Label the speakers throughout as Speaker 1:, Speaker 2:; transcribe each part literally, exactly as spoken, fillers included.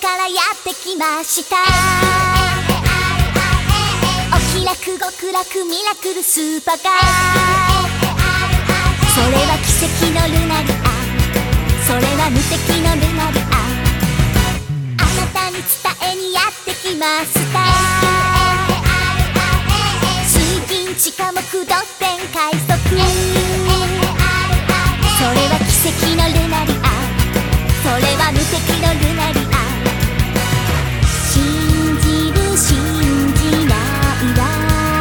Speaker 1: からやってきました。お気楽極楽ミラクルスーパーカー、それは奇跡のルナリア、それは無敵のルナリア、あなたに伝えにやってきました。水銀地下木土天快速、それは奇跡のルナリア、それは無敵のルナリア、信じる信じないは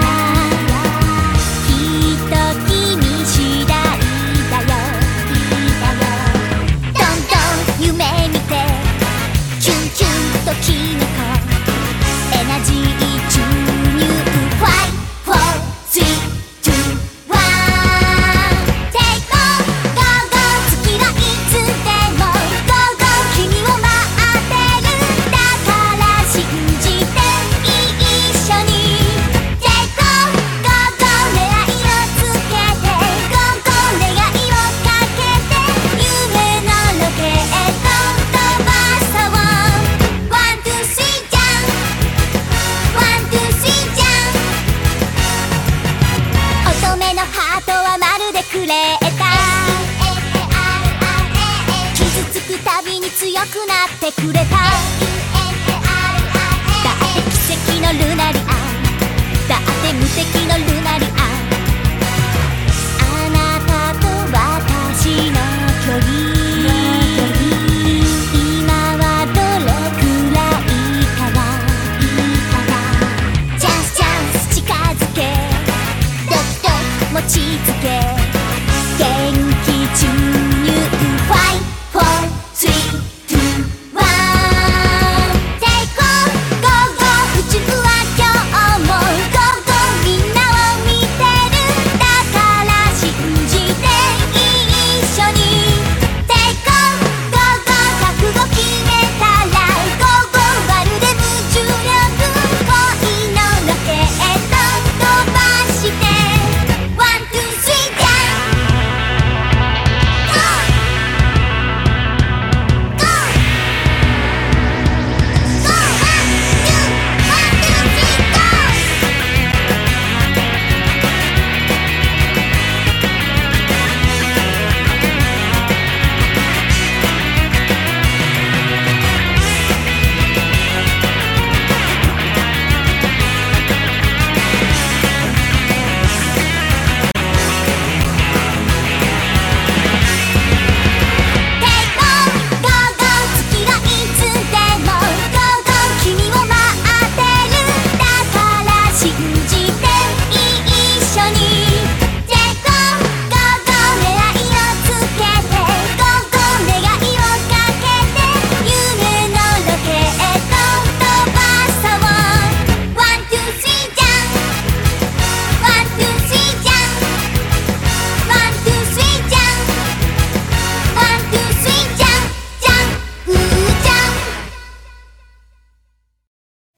Speaker 1: きっと君次第だよ。どんどん夢見てキュンキュンときめこエナジー注入ファイフォースリーツーワン Take on Go Go 月はいつでも Go Go 君を待ってる、だから信じて一緒に Take on Go Go 狙いをつけて Go Go 願いをかけて夢のロケット飛ばそう One two three ジャン One two three ジャン、乙女のハートはまるでクレーター、傷つくたびに強くなってくれた。